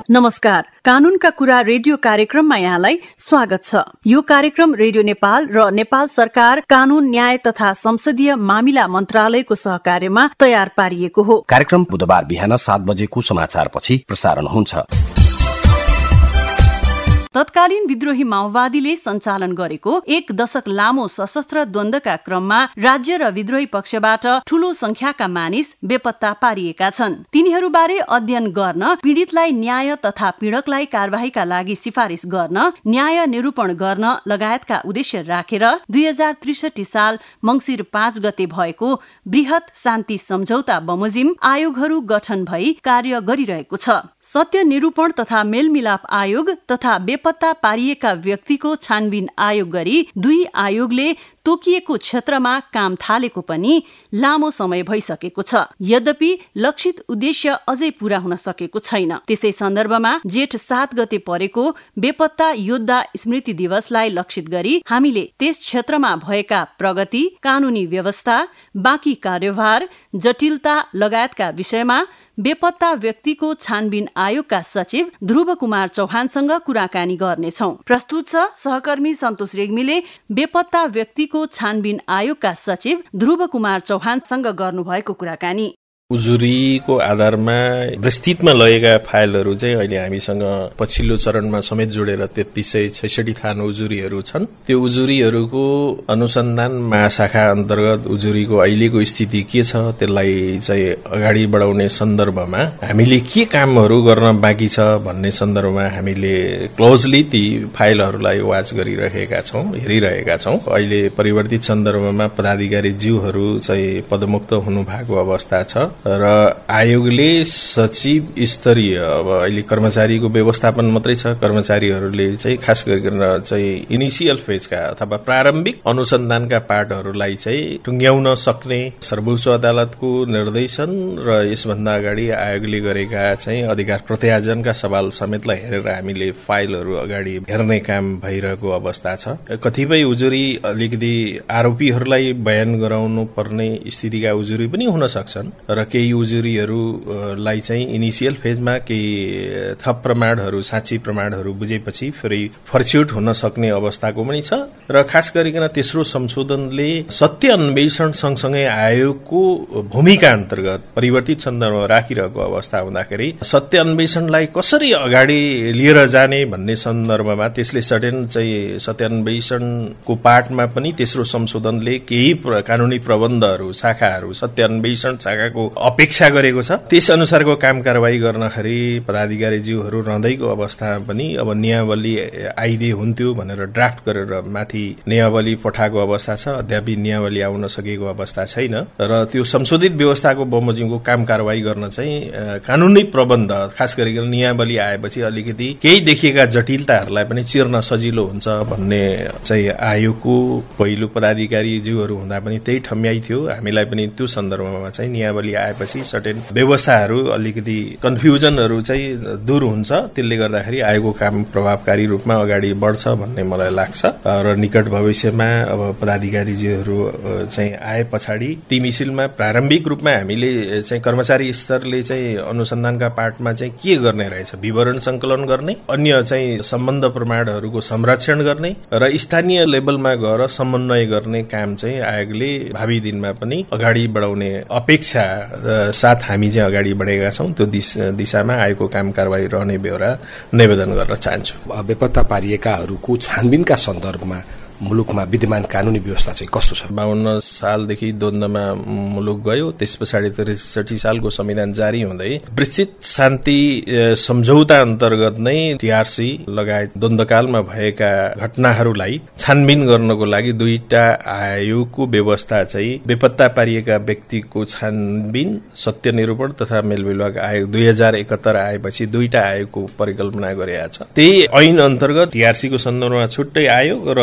नमस्कार, कानूनका कुरा रेडियो कार्यक्रममा यहाँलाई स्वागत छ। यो कार्यक्रम रेडियो नेपाल र नेपाल सरकार कानून, न्याय तथा संसदीय मामिला मन्त्रालयको सहकार्यमा तयार पारिएको हो। कार्यक्रम बुधबार बिहान 7 बजेको समाचारपछि प्रसारण हुन्छ। तत्कालीन विद्रोही माओवादीले सञ्चालन गरेको 1 दशक लामो सशस्त्र द्वन्द्वका क्रममा राज्य र विद्रोही पक्षबाट ठूलो संख्याका मानिस बेपत्ता पारिएका छन्। तिनीहरूबारे अध्ययन गर्न, पीडितलाई न्याय तथा पीड़कलाई कारबाहीका लागि सिफारिश गर्न, न्याय निरूपण गर्न लगायतका उद्देश्य राखेर 2063 साल मंसिर 5 गते भएको बृहत शान्ति सम्झौता बमोजिम आयोगहरू गठन भई कार्य गरिरहेको छ। सत्य निरूपण तथा मेलमिलाप आयोग तथा बेपत्ता पारिएका व्यक्तिको छानबिन आयोग गरी दुई आयोगले तोकिएको क्षेत्रमा काम थालेको पनि लामो समय भइसकेको छ। यद्यपि लक्षित उद्देश्य अझै पूरा हुन सकेको छैन। त्यसै सन्दर्भमा जेठ 7 गते परेको बेपत्ता योद्धा स्मृति दिवसलाई लक्षित गरी हामीले त्यस क्षेत्रमा भएका प्रगति, कानूनी व्यवस्था, बाँकी कार्यभार, जटिलता लगायतका विषयमा बेपत्ता व्यक्तिको छानबिन आयोगका सचिव ध्रुव कुमार चौहानसँग कुराकानी गर्नेछौं। प्रस्तुत छ सहकर्मी सन्तोष रेग्मीले बेपत्ता व्यक्तिको छानबिन आयोगका सचिव ध्रुव कुमार चौहानसँग गर्नुभएको कुराकानी। उजुरीको आधारमा विस्तृतमा लगेका फाइलहरू चाहिँ अहिले हामीसँग पछिल्लो चरणमा समेत जोडेर 3366 थान उजुरीहरू छन्। त्यो उजुरीहरूको अनुसन्धान महाशाखा अन्तर्गत उजुरीको अहिलेको स्थिति के छ त्यसलाई चाहिँ अगाडि बढाउने सन्दर्भमा हामीले के कामहरू गर्न बाँकी छ भन्ने सन्दर्भमा हामीले क्लोजली ती फाइलहरूलाई वाच गरिरहेका छौं, हेरिरहेका छौं। अहिले परिवर्तित सन्दर्भमा पदाधिकारी ज्यूहरू चाहिँ पदमुक्त हुनु भएको अवस्था छ र आयोगले सचिव स्तरीय अब अहिले कर्मचारीको व्यवस्थापन मात्रै छ। कर्मचारीहरूले चाहिँ खास गरिकन चाहिँ इनिसियल फेजका अथवा प्रारम्भिक अनुसन्धानका पार्टहरूलाई चाहिँ टुङ्ग्याउन सक्ने सर्वोच्च अदालतको निर्देशन र यसभन्दा अगाडि आयोगले गरेका चाहिँ अधिकार प्रत्यार्जनका सवाल समेतलाई हेरेर हामीले फाइलहरू अगाडि हेर्ने काम भइरहेको अवस्था छ। कतिपय उजुरी अलिकति आरोपीहरूलाई बयान गराउनु पर्ने स्थितिका उजुरी पनि हुन सक्छन् र केही उजुरीहरूलाई चाहिँ इनिसियल फेजमा केही थप प्रमाणहरू, साँची प्रमाणहरू बुझेपछि फेरि फर्च्युट हुन सक्ने अवस्थाको पनि छ। र खास गरिकन तेस्रो संशोधनले सत्य अन्वेषण सँगसँगै आयोगको भूमिका अन्तर्गत परिवर्तित सन्दर्भमा राखिरहेको अवस्था हुँदाखेरि सत्य अन्वेषणलाई कसरी अगाडि लिएर जाने भन्ने सन्दर्भमा त्यसले सर्टेन चाहिँ सत्य अन्वेषणको पार्टमा पनि तेस्रो संशोधनले केही कानूनी प्रबन्धहरू, शाखाहरू सत्य अन्वेषण शाखाको अपेक्षा गरेको छ। त्यस अनुसारको काम कारबाही गर्नखेरि पदाधिकारी ज्यूहरू रहँदैको अवस्थामा पनि अब नियमावली आइदिए हुन्थ्यो भनेर ड्राफ्ट गरेर माथि नियमावली पठाएको अवस्था छ। अद्यापि नियमावली आउन सकेको अवस्था छैन र त्यो संशोधित व्यवस्थाको बमोजिमको काम कारबाही गर्न चाहिँ कानूनी प्रबन्ध खास गरिकन नियमावली आएपछि अलिकति केही देखिएका जटिलताहरूलाई पनि चिर्न सजिलो हुन्छ भन्ने चाहिँ आयोगको पहिलो पदाधिकारी ज्यूहरू हुँदा पनि त्यही ठम्याइ थियो। हामीलाई पनि त्यो सन्दर्भमा चाहिँ नियमावली आएपछि सर्टेन व्यवस्थाहरू अलिकति कन्फ्युजनहरू चाहिँ दूर हुन्छ। त्यसले गर्दाखेरि आयोगको काम प्रभावकारी रूपमा अगाडि बढ्छ भन्ने मलाई लाग्छ र निकट भविष्यमा अब पदाधिकारीजीहरू चाहिँ आए पछाडि ती मिसिलमा प्रारम्भिक रूपमा हामीले चाहिँ कर्मचारी स्तरले चाहिँ अनुसन्धानका पार्टमा चाहिँ के गर्ने रहेछ, विवरण संकलन गर्ने, अन्य चाहिँ सम्बन्ध प्रमाणहरूको संरक्षण गर्ने र स्थानीय लेभलमा गएर समन्वय गर्ने काम चाहिँ आयोगले भावी दिनमा पनि अगाडि बढाउने अपेक्षा साथ हामी चाहिँ अगाडि बढेका छौं। त्यो दिशामा आएको काम कारबाही रहने बेहोरा निवेदन गर्न चाहन्छु। बेपत्ता पारिएकाहरूको छानबिनका सन्दर्भमा मुलुकमा विद्यमान कानूनी व्यवस्था चाहिँ कस्तो छ? 52 सालदेखि द्वन्द्वमा मुलुक गयो। त्यस पछाडि 63 सालको संविधान जारी हुँदै विस्तृत शान्ति सम्झौता अन्तर्गत नै टीआरसी लगायत द्वन्द्वकालमा भएका घटनाहरूलाई छानबिन गर्नको लागि दुईटा आयोगको व्यवस्था चाहिँ बेपत्ता पारिएका व्यक्तिको छानबिन, सत्य निरूपण तथा मेलमिलाप आयोग 2071 आएपछि दुईटा आयोगको परिकल्पना गरिएको छ। त्यही ऐन अन्तर्गत टीआरसी को सन्दर्भमा छुट्टै आयोग र चाहिँ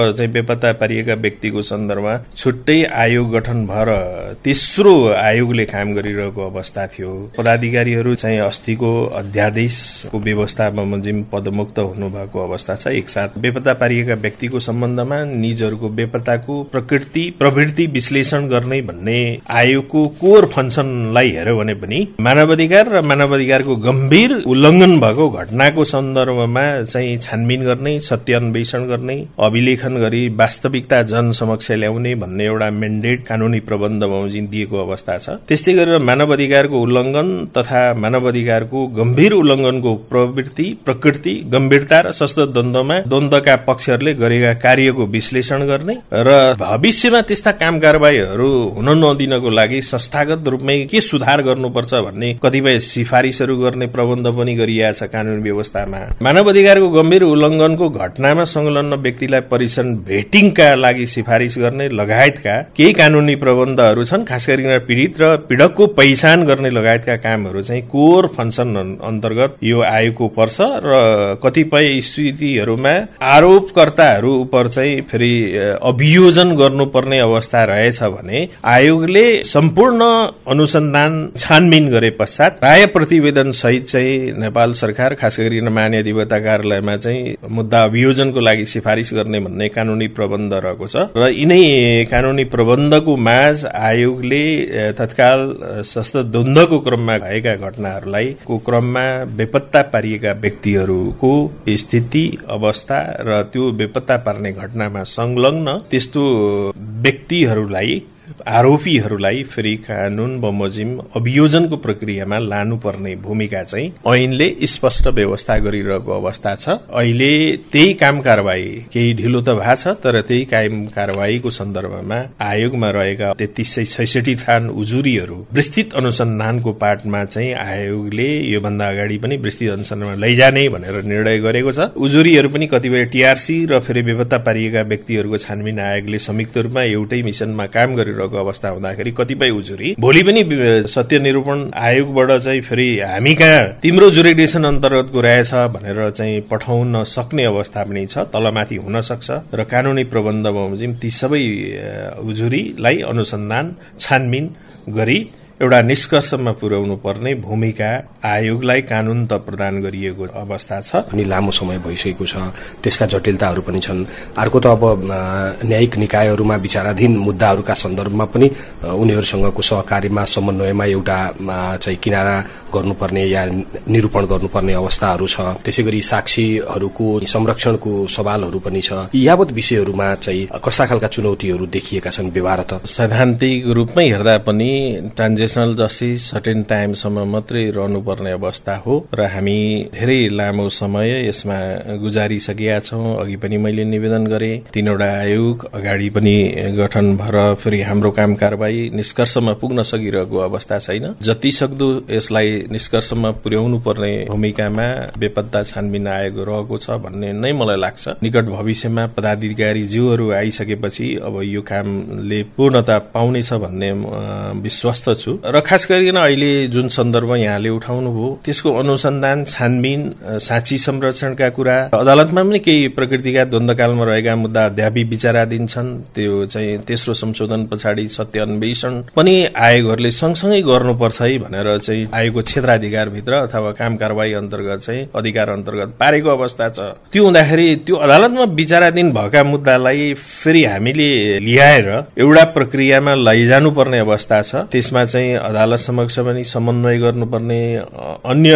बेपत्ता पारिएका व्यक्तिको सन्दर्भमा छुट्टै आयोग गठन भएर तेस्रो आयोगले काम गरिरहेको अवस्था थियो। पदाधिकारीहरू चाहिँ अस्तिको अध्यादेशको व्यवस्था बमोजिम पदमुक्त हुनुभएको अवस्था छ। एकसाथ बेपत्ता पारिएका व्यक्तिको सम्बन्धमा निजहरूको बेपत्ताको प्रकृति प्रवृत्ति विश्लेषण गर्ने भन्ने आयोगको कोर फंक्सनलाई हेर्यो भने पनि मानवाधिकार र मानवाधिकारको गम्भीर उल्लङ्घन भएको घटनाको सन्दर्भमा चाहिँ छानबिन गर्ने, सत्य अन्वेषण गर्ने, अभिलेखन गरी वास्तविकता जन समक्ष ल्याउने भन्ने एउटा मेन्डेट कानूनी प्रबन्ध बमोजिम दिएको अवस्था छ। त्यस्तै गरेर मानवाधिकारको उल्लङ्घन तथा मानवाधिकारको गम्भीर उल्लङ्घनको प्रवृत्ति प्रकृति गम्भीरता र सशक्त द्वन्द्वका पक्षहरूले गरेका कार्यको विश्लेषण गर्ने र भविष्यमा त्यस्ता काम कारबाहीहरू हुन नदिनको लागि संस्थागत रूपमै के सुधार गर्नुपर्छ भन्ने कतिपय सिफारिसहरू गर्ने प्रबन्ध पनि गरिएको छ कानूनी व्यवस्थामा। मानवाधिकारको गम्भीर उल्लङ्घनको घटनामा संलग्न व्यक्तिलाई परीक्षण भेटिङका लागि सिफारिस गर्ने लगायतका केही कानूनी प्रबन्धहरू छन्। खास गरी पीडित र पीडकको पहिचान गर्ने लगायतका कामहरू चाहिँ कोर फंक्सन अन्तर्गत यो आयोगको पर्छ र कतिपय स्थितिहरूमा आरोपकर्ताहरू उप चाहिँ फेरि अभियोजन गर्नुपर्ने अवस्था रहेछ भने आयोगले सम्पूर्ण अनुसन्धान छानबिन गरे पश्चात राय प्रतिवेदन सहित चाहिँ नेपाल सरकार खास गरी मान्य अधिवक्ता कार्यालयमा चाहिँ मुद्दा अभियोजनको लागि सिफारिस गर्ने भन्ने कानूनी प्रबन्ध रहेको छ र यिनै कानूनी प्रबन्धको माझ आयोगले तत्काल सशक्त द्वन्द्वको क्रममा भएका घटनाहरूलाई को क्रममा बेपत्ता पारिएका व्यक्तिहरूको स्थिति अवस्था र त्यो बेपत्ता पार्ने घटनामा संलग्न त्यस्तो व्यक्तिहरूलाई आरोपीहरूलाई फेरि कानून बमोजिम अभियोजनको प्रक्रियामा लानुपर्ने भूमिका चाहिँ ऐनले स्पष्ट व्यवस्था गरिरहेको अवस्था छ। अहिले त्यही काम कारबाही केही ढिलो त भएको छ तर त्यही काम कारबाहीको सन्दर्भमा आयोगमा रहेका 3366 थान उजुरीहरू विस्तृत अनुसन्धानको पाटमा चाहिँ आयोगले योभन्दा अगाडि पनि विस्तृत अनुसन्धानमा लैजाने भनेर निर्णय गरेको छ। उजुरीहरू पनि कतिपय टीआरसी र फेरि बेपत्ता पारिएका व्यक्तिहरूको छानबिन आयोगले संयुक्त रूपमा एउटै मिसनमा काम गरिरहेको अवस्था हुँदाखेरि कतिपय उजुरी भोलि पनि सत्य निरूपण आयोगबाट चाहिँ फेरि हामी कहाँ तिम्रो जुरिडिक्सन अन्तर्गतको रहेछ भनेर चाहिँ पठाउन सक्ने अवस्था पनि छ, तलमाथि हुन सक्छ र कानूनी प्रबन्ध बमोजिम ती सबै उजुरीलाई अनुसन्धान छानबिन गरी एउटा निष्कर्षमा पुर्याउनु पर्ने भूमिका आयोगलाई कानून त प्रदान गरिएको अवस्था छ। अनि लामो समय भइसकेको छ, त्यसका जटिलताहरू पनि छन्। अर्को त अब न्यायिक निकायहरूमा विचाराधीन मुद्दाहरूका सन्दर्भमा पनि उनीहरूसँगको सहकार्यमा समन्वयमा एउटा चाहिँ किनारा गर्नुपर्ने या निरूपण गर्नुपर्ने अवस्थाहरू छ। त्यसैगरी साक्षीहरूको संरक्षणको सवालहरू पनि छ। यावत विषयहरूमा चाहिँ कस्ता खालका चुनौतीहरू देखिएका छन् व्यवहारत? सैद्धान्तिक रूपमै हेर्दा पनि ट्रान्जेक्सनल जस्टिस सर्टेन टाइमसम्म मात्रै रहनुपर्ने अवस्था हो र हामी धेरै लामो समय यसमा गुजारिसकेका छौं। अघि पनि मैले निवेदन गरे 3वटा आयोग अगाडि पनि गठन भएर फेरि हाम्रो काम कारबाही निष्कर्षमा पुग्न सकिरहेको अवस्था छैन। जति सक्दो यसलाई निष्कर्षमा पुर्याउनु पर्ने भूमिकामा बेपत्ता छानबिन आयोग रहेको छ भन्ने नै मलाई लाग्छ। निकट भविष्यमा पदाधिकारीज्यूहरू आइसकेपछि अब यो कामले पूर्णता पाउनेछ भन्ने विश्वस्त छु र खास गरिकन अहिले जुन सन्दर्भ यहाँले उठाउनु भयो त्यसको अनुसन्धान छानबिन साक्षी संरक्षणका कुरा अदालतमा पनि केही प्रकृतिका द्वन्द्वकालमा रहेका मुद्दा अद्यापि विचाराधीन छन्। त्यो चाहिँ तेस्रो संशोधन पछाडि सत्य अन्वेषण पनि आयोगहरूले सँगसँगै गर्नुपर्छ है भनेर चाहिँ आयोगको क्षेत्राधिकारभित्र अथवा काम कारबाही अन्तर्गत चाहिँ अधिकार अन्तर्गत पारेको अवस्था छ। त्यो हुँदाखेरि त्यो अदालतमा विचाराधीन भएका मुद्दालाई फेरि हामीले ल्याएर एउटा प्रक्रियामा लैजानु पर्ने अवस्था छ। त्यसमा चाहिँ अदालत समक्ष पनि समन्वय गर्नुपर्ने, अन्य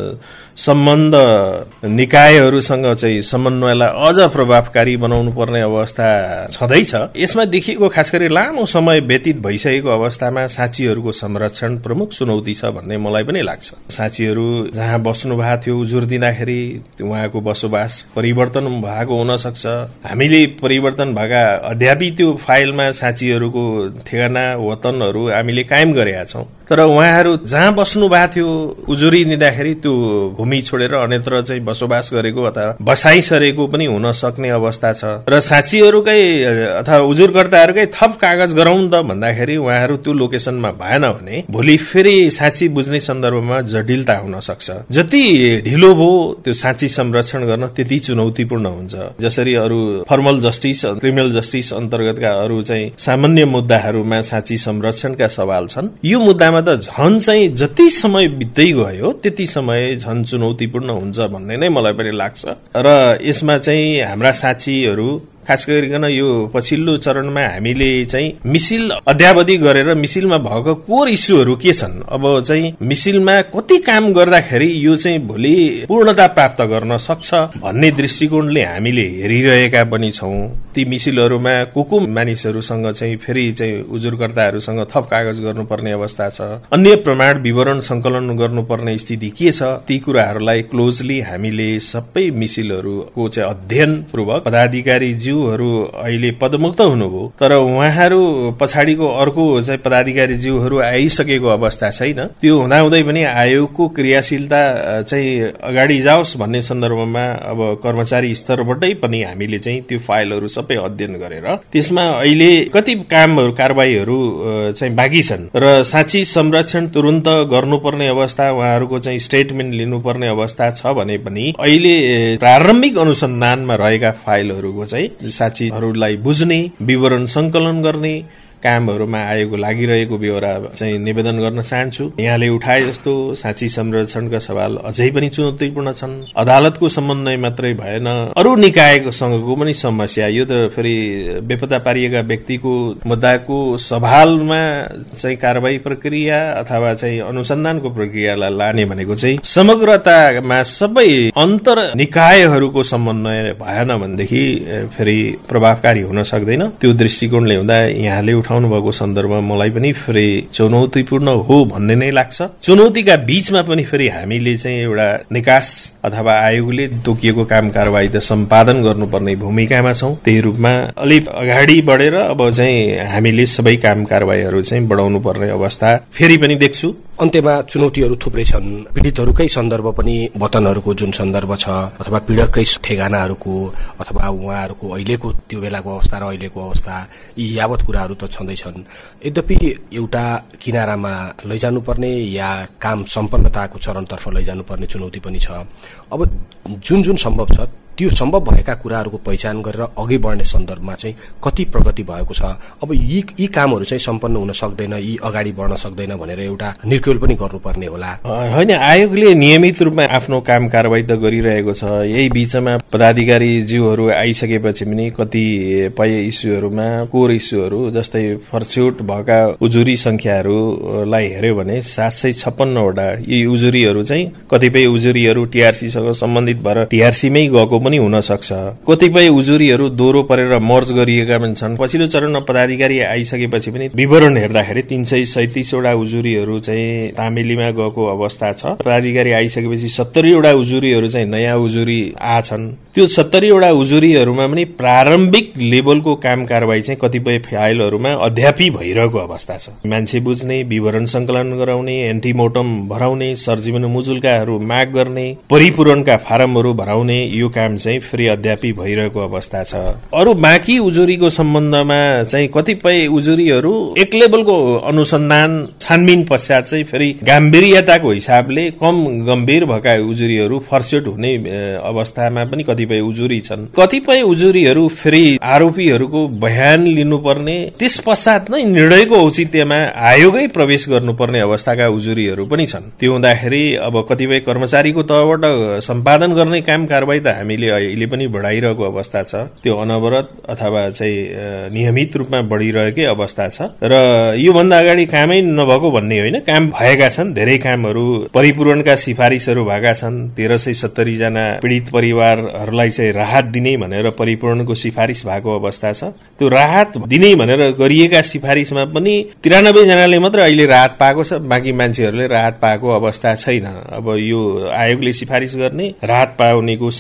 सम्बन्ध निकायहरूसँग चाहिँ समन्वयलाई अझ प्रभावकारी बनाउनु पर्ने अवस्था छँदैछ। यसमा देखिएको खास गरी लामो समय व्यतीत भइसकेको अवस्थामा साक्षीहरूको संरक्षण प्रमुख चुनौती छ भन्ने मलाई पनि लाग्छ। साक्षीहरू जहाँ बस्नु भएको थियो उजुर दिँदाखेरि उहाँको बसोबास परिवर्तन भएको हुन सक्छ। हामीले परिवर्तन भएका अद्यापि त्यो फाइलमा साक्षीहरूको ठेगाना वतनहरू हामीले कायम गरेका छौं, तर उहाँहरू जहाँ बस्नु भएको थियो उजुरी दिँदाखेरि त्यो भूमि छोडेर अन्यत्र चाहिँ बसोबास गरेको अथवा बसाइ सरेको पनि हुन सक्ने अवस्था छ र साँचीहरूकै अथवा उजुरकर्ताहरूकै थप कागज गराउन् त भन्दाखेरि उहाँहरू त्यो लोकेसनमा भएन भने भोलि फेरि साँची बुझ्ने सन्दर्भमा जटिलता हुन सक्छ। जति ढिलो भयो त्यो साँची संरक्षण गर्न त्यति चुनौतीपूर्ण हुन्छ। जसरी अरू फर्मल जस्टिस क्रिमिनल जस्टिस अन्तर्गतका अरू चाहिँ सामान्य मुद्दाहरूमा साँची संरक्षणका सवाल छन्, यो मुद्दामा त झन चाहिँ जति समय बित्दै गयो त्यति समय झन चुनौतीपूर्ण हुन्छ भन्ने नै मलाई पनि लाग्छ। र यसमा चाहिँ हाम्रा साँचीहरू खास गरिकन यो पछिल्लो चरणमा हामीले चाहिँ मिसिल अध्यावधि गरेर मिसिलमा भएको कोर इस्युहरू के छन्, अब चाहिँ मिसिलमा कति काम गर्दाखेरि यो चाहिँ भोलि पूर्णता प्राप्त गर्न सक्छ भन्ने दृष्टिकोणले हामीले हेरिरहेका पनि छौं। ती मिसिलहरूमा को मानिसहरूसँग चाहिँ फेरि चाहिँ उजुरकर्ताहरूसँग थप कागज गर्नुपर्ने अवस्था छ, अन्य प्रमाण विवरण संकलन गर्नुपर्ने स्थिति के छ, ती कुराहरूलाई क्लोजली हामीले सबै मिसिलहरूको चाहिँ अध्ययन पूर्वक पदाधिकारी अहिले पदमुक्त हुनुभयो तर उहाँहरू पछाडिको अर्को चाहिँ पदाधिकारी ज्यूहरू आइसकेको अवस्था छैन। त्यो हुँदाहुँदै पनि आयोगको क्रियाशीलता चाहिँ अगाडि जाओस् भन्ने सन्दर्भमा अब कर्मचारी स्तरबाटै पनि हामीले चाहिँ त्यो फाइलहरू सबै अध्ययन गरेर त्यसमा अहिले कति कामहरू कारबाहीहरू चाहिँ बाँकी छन् र साँची संरक्षण तुरुन्त गर्नुपर्ने अवस्था, उहाँहरूको चाहिँ स्टेटमेन्ट लिनुपर्ने अवस्था छ भने पनि अहिले प्रारम्भिक अनुसन्धानमा रहेका फाइलहरूको चाहिँ साँचीहरूलाई बुझ्ने विवरण संकलन गर्ने कामहरूमा आयोगको लागिरहेको बेहोरा चाहिँ निवेदन गर्न चाहन्छु। यहाँले उठाए जस्तो साँची संरक्षणका सवाल अझै पनि चुनौतीपूर्ण छन्। अदालतको समन्वय मात्रै भएन, अरू निकायसँगको पनि समस्या। यो त फेरि बेपत्ता पारिएका व्यक्तिको मुद्दाको सवालमा चाहिँ कारबाही प्रक्रिया अथवा चाहिँ अनुसन्धानको प्रक्रियालाई लाने भनेको चाहिँ समग्रतामा सबै अन्तर निकायहरूको समन्वय भएन भनेदेखि फेरि प्रभावकारी हुन सक्दैन। त्यो दृष्टिकोणले हुँदा यहाँले उठाउनु भएको सन्दर्भमा मलाई पनि फेरि चुनौतीपूर्ण हो भन्ने नै लाग्छ। चुनौतीका बीचमा पनि फेरि हामीले चाहिँ एउटा निकास अथवा आयोगले तोकिएको काम कारबाही त सम्पादन गर्नुपर्ने भूमिकामा छौं। त्यही रूपमा अलिक अगाडि बढेर अब चाहिँ हामीले सबै काम कारबाहीहरू चाहिँ बढाउनु पर्ने अवस्था फेरि पनि देख्छु। अन्त्यमा चुनौतीहरू थुप्रै छन्। पीडितहरूकै सन्दर्भ पनि वतनहरूको जुन सन्दर्भ छ अथवा पीड़ककै ठेगानाहरूको अथवा उहाँहरूको अहिलेको त्यो बेलाको अवस्था र अहिलेको अवस्था, यी यावत कुराहरू त छँदैछन्। यद्यपि एउटा किनारामा लैजानुपर्ने या काम सम्पन्नताको चरणतर्फ लैजानुपर्ने चुनौती पनि छ। अब जुन जुन सम्भव छ त्यो सम्भव भएका कुराहरूको पहिचान गरेर अघि बढ्ने सन्दर्भमा चाहिँ कति प्रगति भएको छ। अब यी कामहरू चाहिँ सम्पन्न हुन सक्दैन, यी अगाडि बढ्न सक्दैन भनेर एउटा निर्क्युल पनि गर्नुपर्ने होला। होइन, आयोगले नियमित रूपमा आफ्नो काम कारबाही त गरिरहेको छ। यही बीचमा पदाधिकारी ज्यूहरू आइसकेपछि पनि कतिपय इस्युहरूमा कोर इस्युहरू जस्तै फर्च्युट भएका उजुरी संख्याहरूलाई हेर्यो भने 756 वटा यी उजुरीहरू चाहिँ कतिपय उजुरीहरू टीआरसीसँग सम्बन्धित भएर टीआरसीमै गएको पनि हुन सक्छ। कतिपय उजुरीहरू दोहोरो परेर मर्ज गरिएका पनि छन्। पछिल्लो चरणमा पदाधिकारी आइसकेपछि पनि विवरण हेर्दाखेरि 337 वटा उजुरीहरू चाहिँ तामेलीमा गएको अवस्था छ। पदाधिकारी आइसकेपछि 70 वटा उजुरीहरू चाहिँ नयाँ उजुरी आछन्। त्यो 70 वटा उजुरीहरूमा पनि प्रारम्भिक लेभलको काम कारबाही चाहिँ कतिपय फाइलहरूमा अध्यापी भइरहेको अवस्था छ। मान्छे बुझ्ने, विवरण संकलन गराउने, एन्टिमोर्टम भराउने, सर्जिमन मुजुल्काहरू माग गर्ने, परिपूरणका फारमहरू भराउने, यो काम चाहिँ फेरि अध्यापी भइरहेको अवस्था छ। अरू बाँकी उजुरीको सम्बन्धमा चाहिँ कतिपय उजुरीहरू एक लेभलको अनुसन्धान छानबिन पश्चात चाहिँ फेरि गाम्भीर्यताको हिसाबले कम गम्भीर भएका उजुरीहरू फर्च्युट हुने अवस्थामा पनि कतिपय उजुरी छन्। कतिपय उजुरीहरू फेरि आरोपीहरूको बयान लिनुपर्ने, त्यस पश्चात नै निर्णयको औचित्यमा आयोगै प्रवेश गर्नुपर्ने अवस्थाका उजुरीहरू पनि छन्। त्यो हुँदाखेरि अब कतिपय कर्मचारीको तहबाट सम्पादन गर्ने काम कारबाही त हामीले अहिले पनि बढाइरहेको अवस्था छ। त्यो अनवरत अथवा चाहिँ नियमित रूपमा बढिरहेकै अवस्था छ र योभन्दा अगाडि कामै नभएको भन्ने होइन, काम भएका छन्। धेरै कामहरू परिपूरणका सिफारिसहरू भएका छन्। 1370 जना पीडित परिवारहरूलाई चाहिँ राहत दिने भनेर परिपूरणको सिफारिस भएको अवस्था छ। त्यो राहत दिने भनेर गरिएका सिफारिसमा पनि 93 जनाले मात्र अहिले राहत पाएको छ, बाँकी मान्छेहरूले राहत पाएको अवस्था छैन। अब यो आयोगले सिफारिस गर्ने राहत पाउनेको संख्या चाहिँ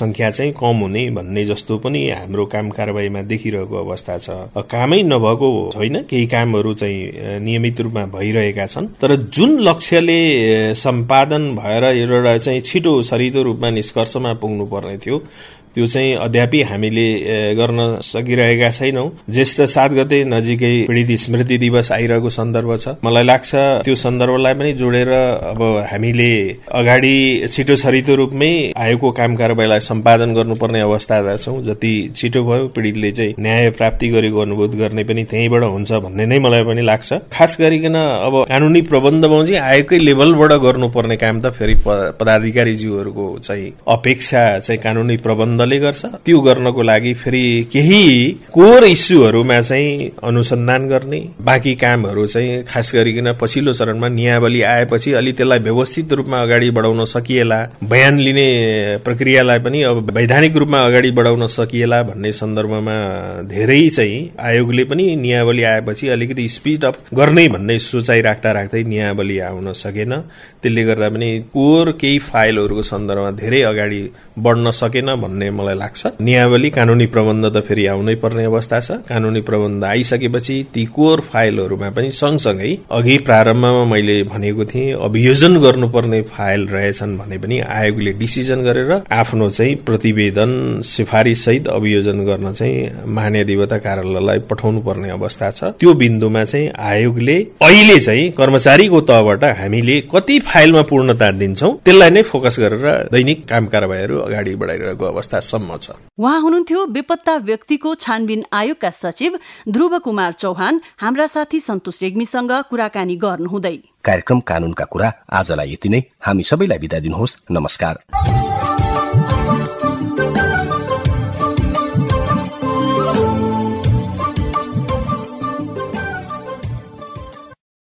चाहिँ कम हुने भन्ने जस्तो पनि हाम्रो काम कारबाहीमा देखिरहेको अवस्था छ। कामै नभएको होइन, केही कामहरू चाहिँ नियमित रूपमा भइरहेका छन्, तर जुन लक्ष्यले सम्पादन भएर एउटा चाहिँ छिटो छरितो रूपमा निष्कर्षमा पुग्नु पर्ने थियो त्यो चाहिँ अद्यापि हामीले गर्न सकिरहेका छैनौं। ज्येष्ठ 7 गते नजिकै पीडित स्मृति दिवस आइरहेको सन्दर्भ छ। मलाई लाग्छ त्यो सन्दर्भलाई पनि जोडेर अब हामीले अगाडि छिटो छरितो रूपमै आयोगको काम कारबाहीलाई सम्पादन गर्नुपर्ने अवस्थामा छौं। जति छिटो भयो पीडितले चाहिँ न्याय प्राप्ति गरेको अनुभूत गर्ने पनि त्यहीबाट हुन्छ भन्ने नै मलाई पनि लाग्छ। खास गरिकन अब कानूनी प्रबन्धमा चाहिँ आयोगकै लेभलबाट गर्नुपर्ने काम त फेरि पदाधिकारीज्यूहरूको चाहिँ अपेक्षा चाहिँ कानूनी प्रबन्ध गर्छ। त्यो गर्नको लागि फेरि केही कोर इस्युहरूमा चाहिँ अनुसन्धान गर्ने, बाँकी कामहरू चाहिँ खास गरिकन पछिल्लो चरणमा नियावली आएपछि अलि त्यसलाई व्यवस्थित रूपमा अगाडि बढाउन सकिएला, बयान लिने प्रक्रियालाई पनि अब वैधानिक रूपमा अगाडि बढाउन सकिएला भन्ने सन्दर्भमा धेरै चाहिँ आयोगले पनि नियावली आएपछि अलिकति स्पिड अप गर्ने भन्ने सोचाइ राख्दा राख्दै नियावली आउन सकेन। त्यसले गर्दा पनि कोर केही फाइलहरूको सन्दर्भमा धेरै अगाडि बढ्न सकेन भन्ने मलाई लाग्छ। नियावली कानूनी प्रबन्ध त फेरि आउनै पर्ने अवस्था छ। कानूनी प्रबन्ध आइसकेपछि ती कोर फाइलहरूमा पनि सँगसँगै अघि प्रारम्भमा मैले भनेको थिएँ अभियोजन गर्नुपर्ने फाइल रहेछन् भने पनि आयोगले डिसिजन गरेर आफ्नो चाहिँ प्रतिवेदन सिफारिस सहित अभियोजन गर्न चाहिँ महान्याधिवक्ता कार्यालयलाई पठाउनु पर्ने अवस्था छ। त्यो बिन्दुमा चाहिँ आयोगले अहिले चाहिँ कर्मचारीको तहबाट हामीले कति फाइलमा पूर्णता दिन्छौं त्यसलाई नै फोकस गरेर दैनिक काम कारबाहीहरू अगाडि बढाइरहेको अवस्थासम्म छ। उहाँ हुनुहुन्थ्यो बेपत्ता व्यक्तिको छानबिन आयोगका सचिव ध्रुव कुमार चौहान। हाम्रा साथी सन्तोष रेग्मीसँग कुराकानी गर्नुहुँदै। कार्यक्रम कानूनका कुरा आजलाई यति नै। हामी सबैलाई बिदा दिनुहोस्। नमस्कार।